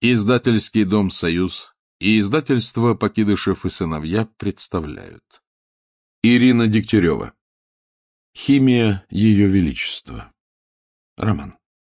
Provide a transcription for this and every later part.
Издательский дом «Союз» и издательство «Покидышев и сыновья» представляют. Ирина Дегтярева. Химия Ее Величества. Роман.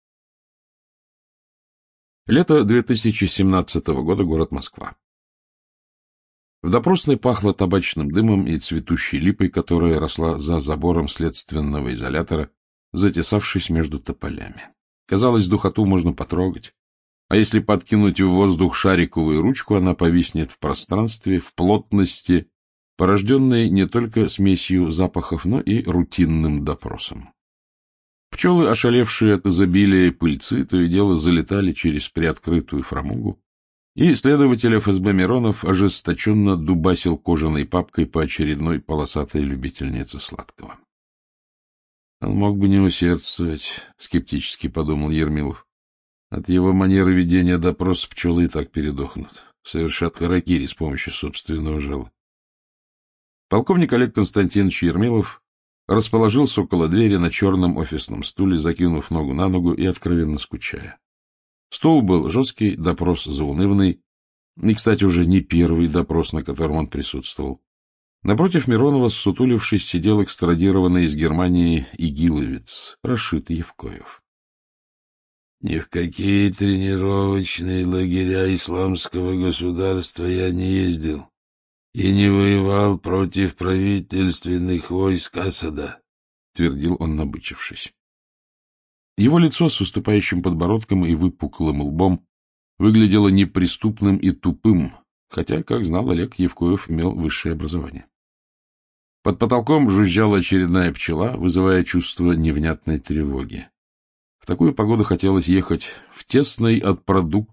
Лето 2017 года. Город Москва. В допросной пахло табачным дымом и цветущей липой, которая росла за забором следственного изолятора, затесавшись между тополями. Казалось, духоту можно потрогать. А если подкинуть в воздух шариковую ручку, она повиснет в пространстве, в плотности, порожденной не только смесью запахов, но и рутинным допросом. Пчелы, ошалевшие от изобилия пыльцы, то и дело залетали через приоткрытую фрамугу, и следователь ФСБ Миронов ожесточенно дубасил кожаной папкой по очередной полосатой любительнице сладкого. — Он мог бы не усердствовать, — скептически подумал Ермилов. От его манеры ведения допроса пчелы и так передохнут. Совершат харакири с помощью собственного жала. Полковник Олег Константинович Ермилов расположился около двери на черном офисном стуле, закинув ногу на ногу и откровенно скучая. Стул был жесткий, допрос заунывный, и, кстати, уже не первый допрос, на котором он присутствовал. Напротив Миронова, ссутулившись, сидел экстрадированный из Германии игиловец Рашид Евкоев. Ни в какие тренировочные лагеря исламского государства я не ездил и не воевал против правительственных войск Асада, — твердил он, набычившись. Его лицо с выступающим подбородком и выпуклым лбом выглядело неприступным и тупым, хотя, как знал Олег, Евкоев имел высшее образование. Под потолком жужжала очередная пчела, вызывая чувство невнятной тревоги. В такую погоду хотелось ехать в тесной от продуктов